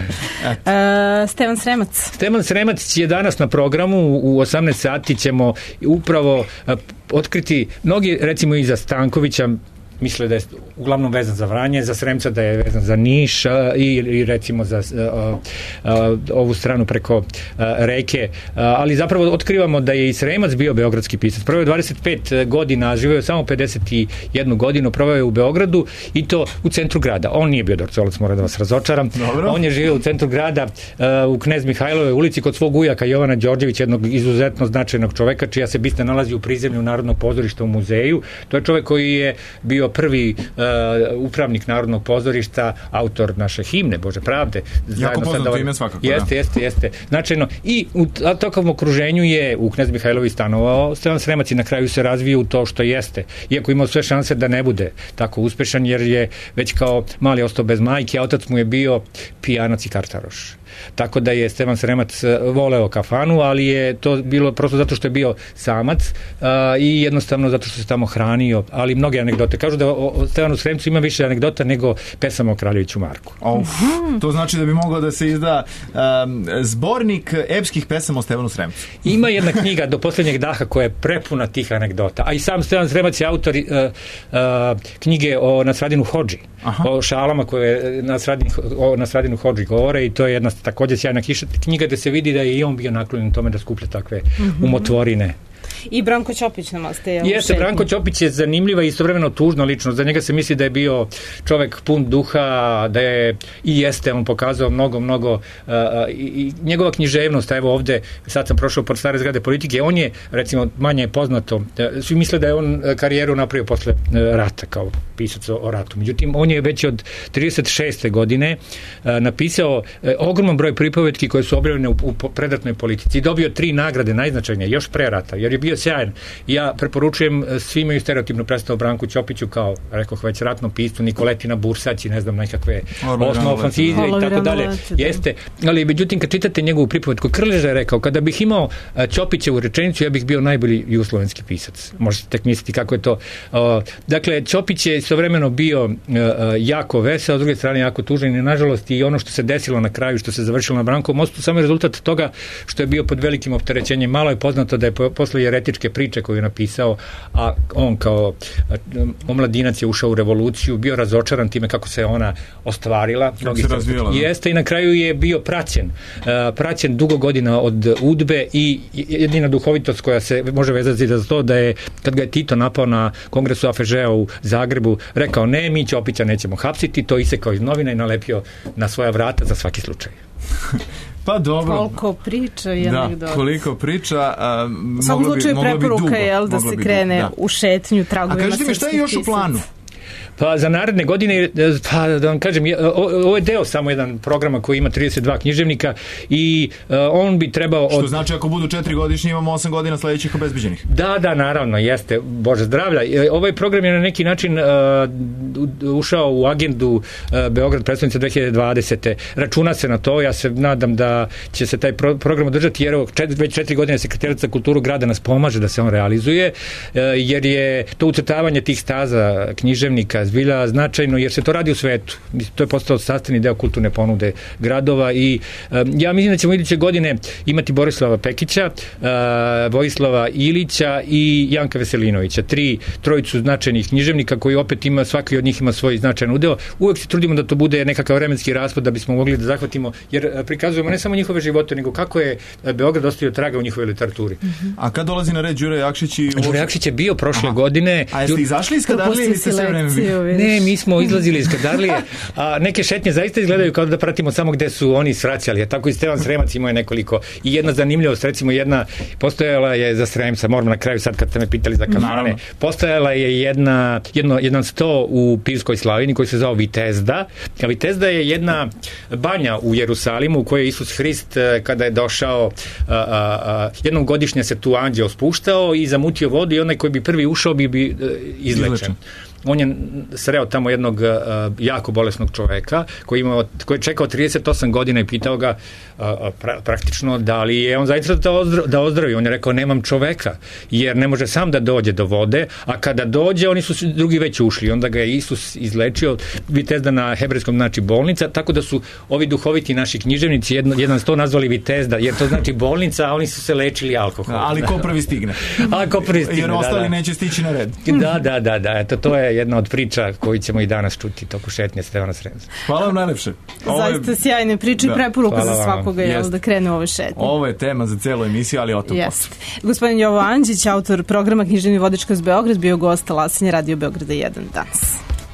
Uh, Stevan Sremac. Stevan Sremac je danas na programu u osamnaest sati ćemo upravo uh, otkriti mnogi, recimo i za Stankovića, misle da je uglavnom vezan za Vranje, za Sremca da je vezan za Niš a, i, i recimo za a, a, ovu stranu preko a, reke, a, ali zapravo otkrivamo da je i Sremac bio beogradski pisac. Proveo je dvadeset pet godina, živio je samo pedeset jednu godinu, proveo je u Beogradu i to u centru grada. On nije bio Dorćolac, moram da vas razočaram. Dobro. On je živio u centru grada a, u Knez Mihajlove ulici kod svog ujaka Jovana Đorđevića, jednog izuzetno značajnog čoveka, čija se bista nalazi u prizemlju Narodnog pozorišta u muzeju. To je čovek koji je bio prvi uh, upravnik Narodnog pozorišta, autor naše himne Bože pravde. Jako poznato ime svakako. Jeste, da. jeste, jeste. Značajno. I u takvom okruženju je u Knez Mihajlovi stanovao Stevan Sremac i na kraju se razvio u to što jeste. Iako imao sve šanse da ne bude tako uspešan, jer je već kao mali ostao bez majke, a otac mu je bio pijanac i kartaroš. Tako da je Stevan Sremac voleo kafanu, ali je to bilo prosto zato što je bio samac uh, i jednostavno zato što se tamo hranio, ali mnoge anegdote. Kažu da o, o Stevanu Sremcu ima više anegdota nego pesama o Kraljeviću Marku. Uf, to znači da bi mogao da se izda um, zbornik epskih pesama o Stevanu Sremcu. Ima jedna knjiga Do poslednjeg daha koja je prepuna tih anegdota, a i sam Stevan Sremac je autor uh, uh, knjige o Nasradinu Hodži. Aha. O šalama koje Nasradin, o Nasradinu Hodži govore i to je jedna takođe sjajna knjiga gde se vidi da je i on bio naklonjen tome da skuplja takve mm-hmm. umotvorine. I Branko Ćopić nam ostaje. Jeste, Branko Ćopić je zanimljiva i istovremeno tužna ličnost. Za njega se misli da je bio čovek pun duha, da je i jeste, on pokazao mnogo, mnogo uh, i, i njegova književnost, a evo ovde, sad sam prošao pod stare zgrade politike, on je, recimo, manje poznato, uh, svi misle da je on karijeru napravio posle uh, rata, kao pisac o, o ratu. Međutim, on je već od trideset šeste godine uh, napisao uh, ogroman broj pripovetki koje su objavljene u, u predratnoj politici i dobio tri nagrade najznačajnije, još pre rata, jer je bio sjajan. Ja preporučujem, svi imaju stereotipnu predstavu Branku Ćopiću kao, rekoh već, ratno piscu, Nikoletina Bursać i ne znam, nekakve osmo fantazije i tako dalje. Jeste, ali međutim kad čitate njegovu pripovetku, Krleža je rekao, kada bih imao Ćopićevu rečenicu, ja bih bio najbolji jugoslovenski pisac. Možete tek misliti kako je to. Dakle, Ćopić je istovremeno bio jako vesel, a s druge strane jako tužan i nažalost i ono što se desilo na kraju, što se završilo na Brankovom mostu, samo je rezultat toga što je bio pod velikim opterećenjem. Malo je poznato da je posle jeretičke priče koju je napisao, a on kao omladinac je ušao u revoluciju, bio razočaran time kako se ona ostvarila. Kako se razvijela. Jeste i na kraju je bio praćen. Praćen dugo godina od UDBE i jedina duhovitost koja se može vezati za to da je, kad ga je Tito napao na kongresu A F Ž-a u Zagrebu, rekao ne, mi Ćopića nećemo hapsiti, to isekao iz novina i nalepio na svoja vrata za svaki slučaj. Pa dobro. Koliko priča i anegdota. Da, koliko priča. A, u svakom slučaju preporuka je jel, da se krene da. u šetnju tragovima. A kažete mi šta je još u planu? Pa za naredne godine, pa da vam kažem, ovo je deo samo jedan programa koji ima trideset dva književnika i uh, on bi trebao... Od... Što znači ako budu četiri godišnje imamo osam godina sledećih obezbeđenih. Da, da, naravno, jeste. Bože zdravlja. Ovaj program je na neki način uh, ušao u agendu uh, Beograd predstavnica dve hiljade dvadesete. Računa se na to, ja se nadam da će se taj pro- program održati, jer čet, već četiri godine Sekretarijat za kulturu grada nas pomaže da se on realizuje, uh, jer je to ucrtavanje tih staza književnika, zbilja značajno, jer se to radi u svetu. To je postao sastavni deo kulturne ponude gradova i um, ja mislim da ćemo iduće godine imati Borislava Pekića, uh, Vojislava Ilića i Janka Veselinovića. Tri, trojicu značajnih književnika koji opet ima, svaki od njih ima svoj značajan udeo. Uvek se trudimo da to bude nekakav vremenski raspad da bismo mogli da zahvatimo, jer prikazujemo ne samo njihove živote, nego kako je Beograd ostavio traga u njihovoj literaturi. Mm-hmm. A kad dolazi na red Đure Jakšić i... Đure Jakšić je bio prošle Aha. godine. A jeste izašli iz Kadarlije ili ste sve vreme bili? Ne, mi smo izlazili iz Kadarlije, a neke šetnje zaista izgledaju kao da pratimo samo gde su oni svraćali. A tako i Stevan Sremac imao je nekoliko. I jedna zanimljivost, recimo jedna, postojala je za Sremca, moram na kraju sad kad ste me pitali za kafane, postojala je jedna, jedno, jedan sto u Pirskoj Slavini koji se zvao Vitezda. A Vitezda je jedna banja u Jerusalimu u kojoj je Isus Hrist kada je došao, a, a, a, jednom godišnje se tu anđeo spuštao i zamutio vodu i onaj koji bi prvi ušao bi, bi izlečen. Izlečen. On je sreo tamo jednog uh, jako bolesnog čoveka koji, imao, koji je čekao trideset osam godina i pitao ga uh, pra, praktično da li je on zaista da, ozdra, da ozdravi. On je rekao nemam čoveka jer ne može sam da dođe do vode, a kada dođe oni su drugi već ušli. Onda ga je Isus izlečio. Vitezda na hebrejskom znači bolnica, tako da su ovi duhoviti naši književnici jedno, jedan sto nazvali Vitezda jer to znači bolnica, a oni su se lečili alkoholom. Ali ko prvi stigne. A ko prvi stigne, jer ostali da, da. neće stići na red. Da, da, da, da. Eto, to je jedna od priča koju ćemo i danas čuti toku šetnje Stevana Sremca. Hvala vam najlepše. Zaista je... sjajne priče i preporuka Hvala za svakoga jel, da krene u ove šetnje. Ovo je tema za celu emisiju, ali o tom yes. Gospodin Jovo Anđić, autor programa Književni vodič kroz Beograd, bio gost Talasanja Radio Beograda jedan danas.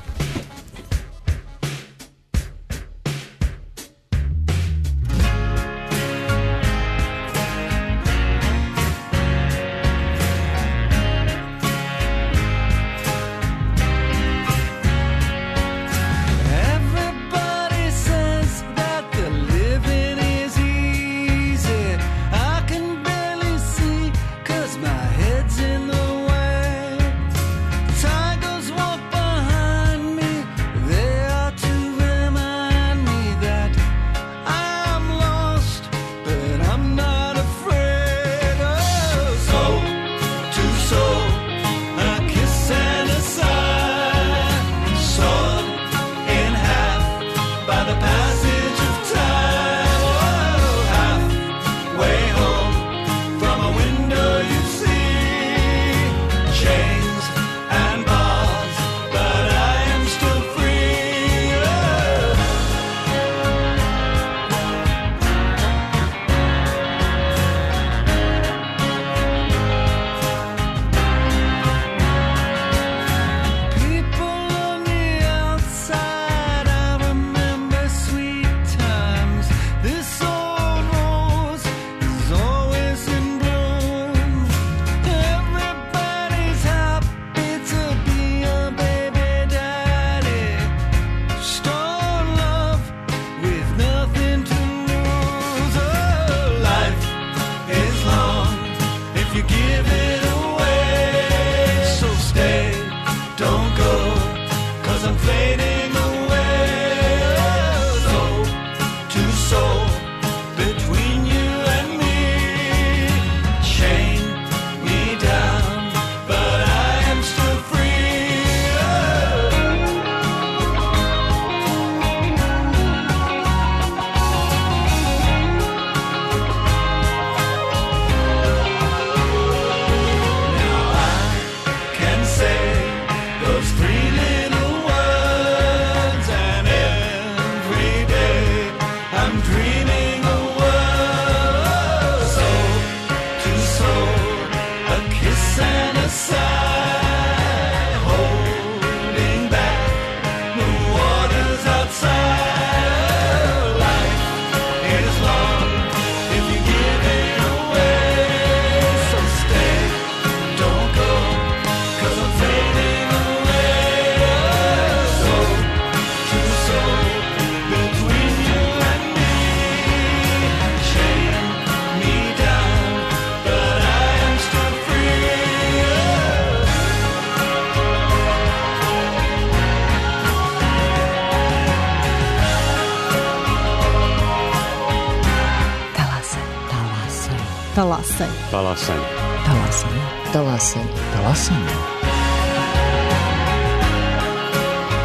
Talasaj. Talasaj. Talasaj. Talasaj. Talasaj.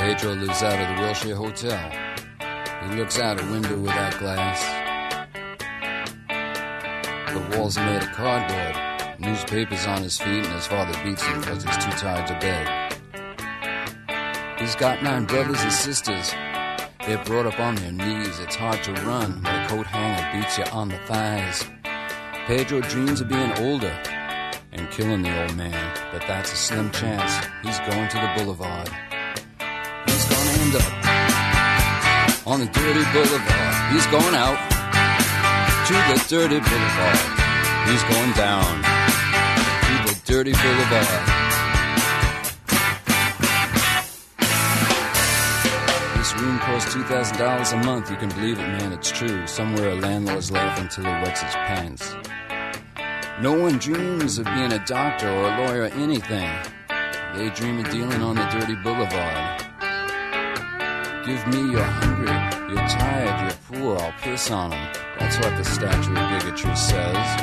Pedro lives out of the Wilshire Hotel. He looks out a window without glass. The walls are made of cardboard. Newspapers on his feet, and his father beats him because he's too tired to beg. He's got nine brothers and sisters. They're brought up on their knees. It's hard to run when a coat hanger beats you on the thighs. Pedro dreams of being older and killing the old man, but that's a slim chance. He's going to the boulevard. He's gonna end up on the dirty boulevard. He's going out to the dirty boulevard. He's going down to the dirty boulevard. This room costs two thousand dollars a month. You can believe it, man, it's true. Somewhere a landlord's laughing till he wets his pants. No one dreams of being a doctor or a lawyer or anything. They dream of dealing on the dirty boulevard. Give me you're hungry, you're tired, you're poor, I'll piss on them. That's what the statue of bigotry says.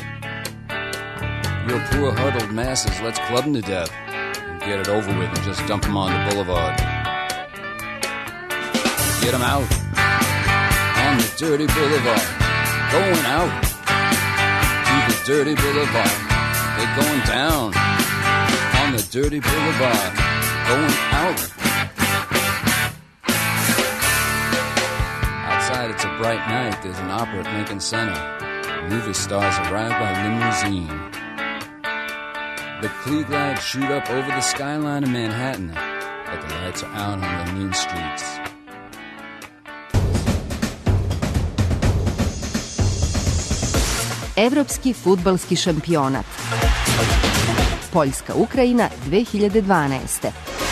You're poor huddled masses, let's club them to death and get it over with and just dump them on the boulevard. Get them out on the dirty boulevard. Going out to the dirty boulevard. They're going down on the dirty boulevard. Going out. Outside it's a bright night. There's an opera at Lincoln Center. Movie stars arrive by limousine. The Klieg lights shoot up over the skyline of Manhattan, but the lights are out on the mean streets. Evropski fudbalski šampionat. Poljska-Ukrajina dve hiljade dvanaeste.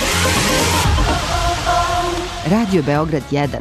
Radio Beograd jedan.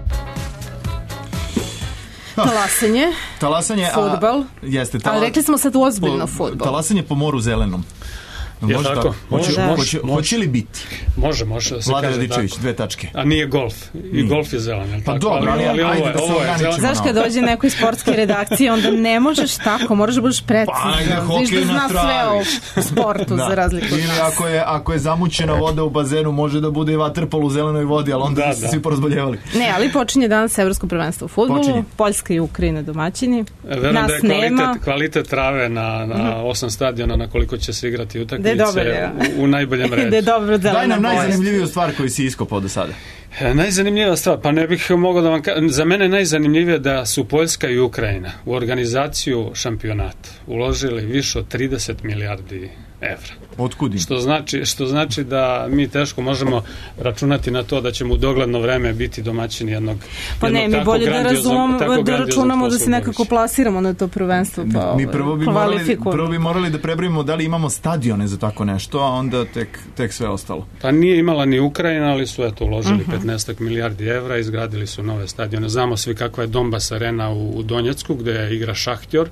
Talasanje, talasanje fudbal, a, jeste, tala, ali rekli smo sad ozbiljno fudbal. Talasanje po moru zelenom. Je može tako? Hoće, Može, hoće, može. hoće li biti? Može, može da se Vlada kaže Radičević, tako. dve tačke. A nije golf. I nije. Golf je zelen, je li Pa tako? dobro, ali, ali, ali ajde ovo je, da se ovo je ograničimo. zelen. Znaš kad dođe neko iz sportske redakcije, onda ne možeš tako, moraš da budeš precizan. Pa, Viš da zna sve o sportu da. za razliku. Ili ako je, ako je zamućena voda u bazenu, može da bude i vaterpol u zelenoj vodi, ali onda da, se da. svi porazboljevali. Ne, ali počinje danas evropsko prvenstvo u fudbalu. Počinje. Poljska i Ukrajina domaćini. Verujem Nas da je kvalitet, nema. kvalitet trave na, na osam stadiona na koliko će se igrati utakmice Da je dobar, ja. u, u najboljem redu. Da je dobro zelena Daj nam boja. najzanimljiviju stvar koju si iskopao do sada. E, najzanimljivija stvar, pa ne bih mogao da vam kažem, za mene je najzanimljivije da su Poljska i Ukrajina u organizaciju šampionata uložili više od trideset milijardi evra. Otkud im? Što znači, što znači da mi teško možemo računati na to da ćemo u dogledno vreme biti domaćini jednog Pa ne, jednog mi bolje da, razumemo, da grandioznog računamo da se posla nekako plasiramo na to prvenstvo, pa Mi prvo bi, morali, kvalifikujemo. prvo bi morali da prebrojimo da li imamo stadione za tako nešto, a onda tek, tek sve ostalo. Pa nije imala ni Ukrajina, ali su eto uložili petnaest milijardi evra, izgradili su nove stadione. Znamo svi kakva je Donbas arena u, u Donjecku, gde igra Šahtjor.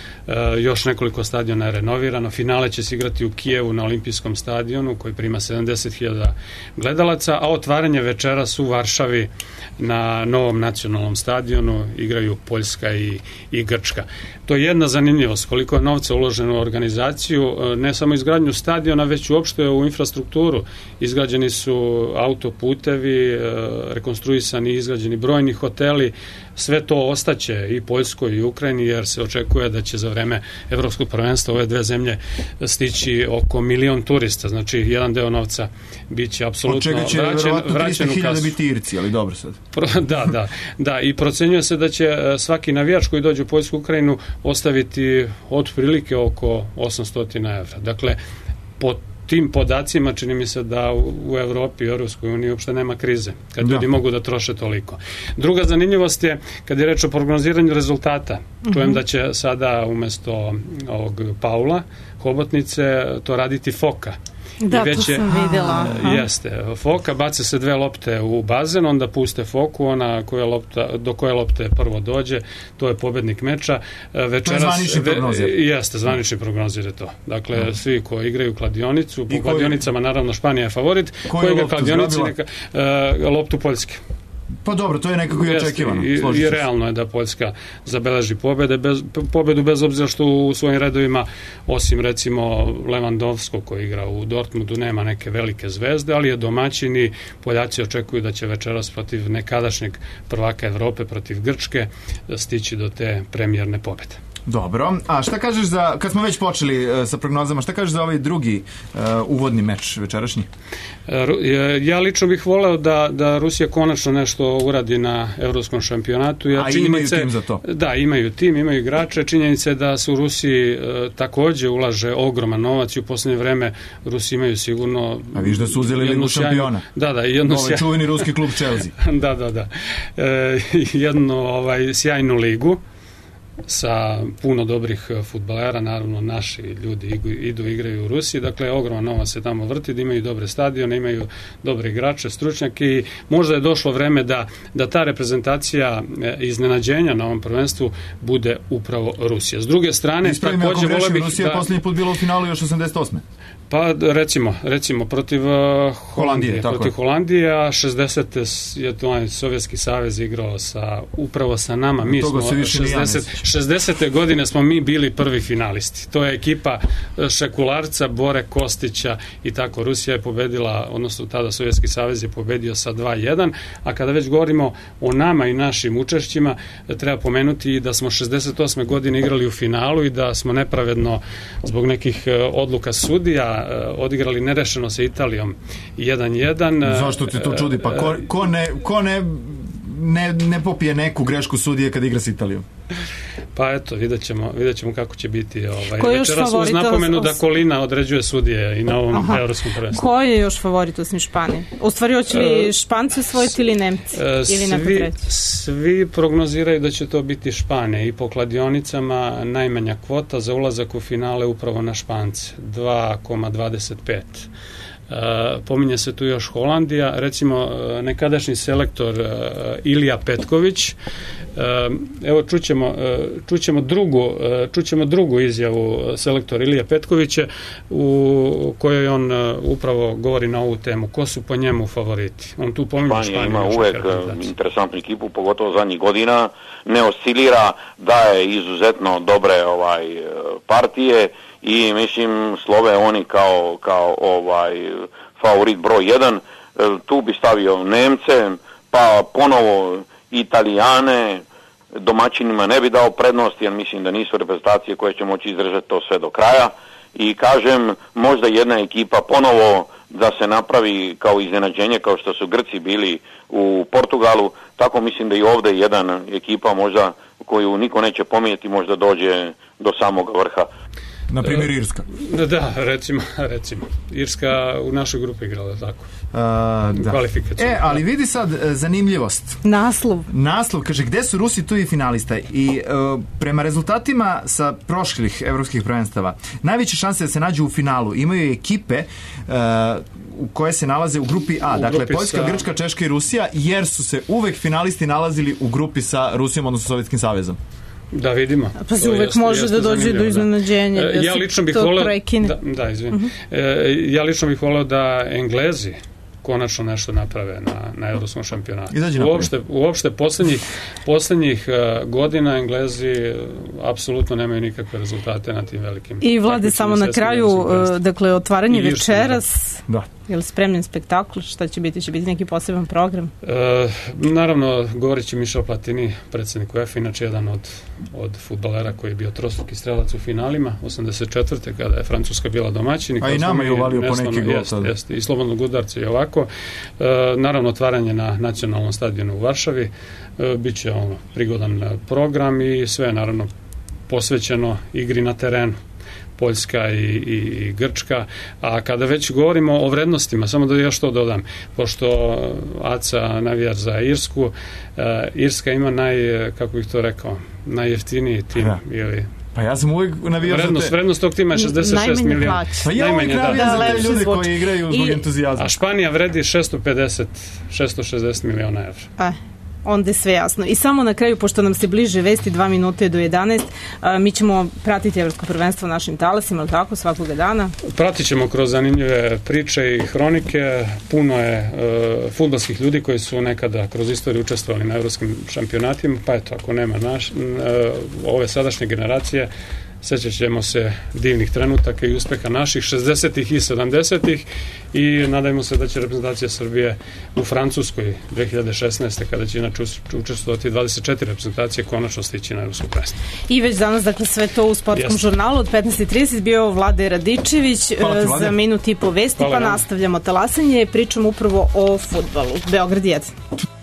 E, još nekoliko stadiona je renovirano. Finale će se igrati u Kijevu na olimpijskom stadionu koji prima sedamdeset hiljada gledalaca, a otvaranje večeras u Varšavi na novom nacionalnom stadionu igraju Poljska i, i Grčka. To je jedna zanimljivost, koliko je novca uloženo u organizaciju, ne samo izgradnju stadiona, već uopšte u infrastrukturu. Izgrađeni su autoputevi, rekonstruisani i izgrađeni brojni hoteli, sve to ostaće i Poljskoj i Ukrajini, jer se očekuje da će za vreme evropskog prvenstva ove dve zemlje stići oko milion turista, znači jedan deo novca biće apsolutno vraćen, vraćen u kasu. biti Irci, ali dobro sad. Da, da, da, i procenjuje se da će svaki navijač koji dođe u Poljsku Ukrajinu ostaviti otprilike oko osamsto evra. Dakle, po tim podacima čini mi se da u, u Evropi i Europskoj uniji uopšte nema krize, kad ljudi da. mogu da troše toliko. Druga zanimljivost je, kad je reč o prognoziranju rezultata, čujem da će sada umesto ovog Paula Hobotnice to raditi Foka. Da, već to sam je, videla. a, jeste. Foka, bace se dve lopte u bazen, onda puste Foku, ona koja lopta, do koje lopte prvo dođe, to je pobednik meča. Večeras, to je zvanični prognozir. Jeste, zvanični prognozir je to. Dakle, hmm. svi koji igraju kladionicu, po kladionicama naravno Španija je favorit, koji igra kladionici, neka, uh, loptu Poljske. Pa dobro, to je nekako i očekivano. I, i realno je da Poljska zabeleži pobede, bez, pobedu bez obzira što u svojim redovima, osim recimo Lewandowskog koji igra u Dortmundu, nema neke velike zvezde, ali je domaćin i Poljaci očekuju da će večeras protiv nekadašnjeg prvaka Evrope, protiv Grčke, stići do te premijerne pobede. Dobro, a šta kažeš za, kad smo već počeli uh, sa prognozama, šta kažeš za ovaj drugi uh, uvodni meč večerašnji? Ja lično bih voleo da, da Rusija konačno nešto uradi na evropskom šampionatu. A imaju tim za to? Da, imaju tim, imaju igrače. Činjenica je da se u Rusiji uh, takođe ulaže ogroman novac i u poslednje vreme Rusi imaju sigurno... A viš da su uzeli ligu šampiona? Da, da. Jednu ovaj čuveni ruski klub Chelsea. Da, da, da. E, jednu ovaj, sjajnu ligu sa puno dobrih fudbalera, naravno naši ljudi idu igraju u Rusiji, dakle ogroman novac se tamo vrti, da imaju dobre stadione, imaju dobre igrače, stručnjake i možda je došlo vreme da, da ta reprezentacija iznenađenja na ovom prvenstvu bude upravo Rusija. S druge strane, ispravim takođe voleo bih... Rusija je da, posljednji put bila u finalu još osamdeset osme. Pa recimo, recimo protiv uh, Holandije, Holandije protiv je. Holandije, a šezdesete je to Sovjetski savez igrao sa, upravo sa nama. Mi smo šezdesete godine smo mi bili prvi finalisti. To je ekipa Šekularca, Bore Kostića i tako. Rusija je pobedila, odnosno tada Sovjetski savez je pobedio sa dva jedan, a kada već govorimo o nama i našim učešćima, treba pomenuti i da smo šezdeset osme godine igrali u finalu i da smo nepravedno zbog nekih odluka sudija odigrali nerešeno sa Italijom jedan jedan. Zašto ti to čudi? Pa ko, ko, ne, ko ne, ne, ne popije neku grešku sudije kad igra s Italijom? Pa eto, vidjet ćemo, vidjet ćemo kako će biti ovaj, večeras uz napomenu da Kolina određuje sudije i na ovom evropskom prvenstvu. Ko je još favorit osim Španije? U stvari, hoće li Španci osvojiti ili Nemci? Ili neko treći? Svi prognoziraju da će to biti Španija i po kladionicama najmanja kvota za ulazak u finale upravo na Špance, dva zarez dvadeset pet. Uh, pominje se tu još Holandija, recimo uh, nekadašnji selektor uh, Ilija Petković, uh, evo čućemo, uh, čućemo, drugu, uh, čućemo drugu izjavu selektora Ilija Petkovića u kojoj on uh, upravo govori na ovu temu. Ko su po njemu favoriti? On tu pominje Španiju. Španija ima uvek interesantnu ekipu, pogotovo zadnjih godina, ne oscilira, daje izuzetno dobre ovaj partije i mislim slove oni kao, kao ovaj favorit broj jedan. Tu bi stavio Nemce, pa ponovo Italijane, domaćinima ne bi dao prednost, jer mislim da nisu reprezentacije koje će moći izdržati to sve do kraja. I kažem, možda jedna ekipa ponovo da se napravi kao iznenađenje, kao što su Grci bili u Portugalu, tako mislim da i ovde jedan ekipa možda koju niko neće pominjati možda dođe do samog vrha. Na primjer Irska. Da, recimo, recimo. Irska u našoj grupi igrala tako. A, da. Kvalifikaciju. E, ali vidi sad zanimljivost. Naslov. Naslov, kaže, gde su Rusi tu i finalista? I uh, prema rezultatima sa prošlih evropskih prvenstava, najveće šanse da se nađu u finalu imaju ekipe uh, u koje se nalaze u grupi A. U dakle, grupi Poljska, sa... Grčka, Češka i Rusija, jer su se uvek finalisti nalazili u grupi sa Rusijom, odnosno Sovjetskim savezom. Da vidimo. Pa se uvek jeste, može jeste da dođe do iznenađenja. Da. Da ja lično bih voleo da, da, izvini. Uh-huh. E, ja lično bih voleo da Englezi konačno nešto naprave na, na evropskom šampionatu. Uopšte, uopšte poslednjih, poslednjih uh, godina Englezi uh, apsolutno nemaju nikakve rezultate na tim velikim. I Vlade, samo na kraju, uh, dakle, otvaranje večeras. Da. Je li spremljen spektakl? Šta će biti? Će biti neki poseban program? E, naravno, govorit će Michel Platini, predsjednik UEFA, inače jedan od, od fudbalera koji je bio trostruki strelac u finalima, osamdeset četvrte kada je Francuska bila domaćin. A i nama je uvalio po neki gol. Jest, jest, i slobodnog udarca i ovako. E, naravno, otvaranje na nacionalnom stadionu u Varšavi. E, biće ono, prigodan program i sve naravno posvećeno igri na terenu. Poljska i, i, i Grčka, a kada već govorimo o vrednostima, samo da još to dodam, pošto Aca navija za Irsku, uh, Irska ima naj, kako bih to rekao, najjeftiniji tim, ja. Ili pa ja sam uvijek navijao vrednost, za te... Vrednost tog tima je šezdeset šest milijuna. Pa ja uvijek navijam da, za te ljude koji igraju zbog I, entuzijazma. A Španija vredi šesto pedeset, šesto šezdeset miliona evra. A. onda je sve jasno. I samo na kraju, pošto nam se bliže vesti, dva minute do jedanaest, mi ćemo pratiti evropsko prvenstvo našim talasima, ali tako, svakoga dana? Pratit ćemo kroz zanimljive priče i hronike. Puno je e, fudbalskih ljudi koji su nekada kroz istoriju učestvovali na evropskim šampionatima, pa eto, ako nema naš, e, ove sadašnje generacije, sećat ćemo se divnih trenutaka i uspeha naših šezdesetih i sedamdesetih i nadajmo se da će reprezentacija Srbije u Francuskoj dve hiljade šesnaeste. kada će inače učestvovati dvadeset četiri reprezentacije konačno stići na evropsko prvenstvo. I već danas, dakle, sve to u sportskom Jest. žurnalu od petnaest i trideset bio Vlade Radičević za minut i po vesti, Hvala pa nam. Nastavljamo talasanje, pričamo upravo o fudbalu. Beograd jedan.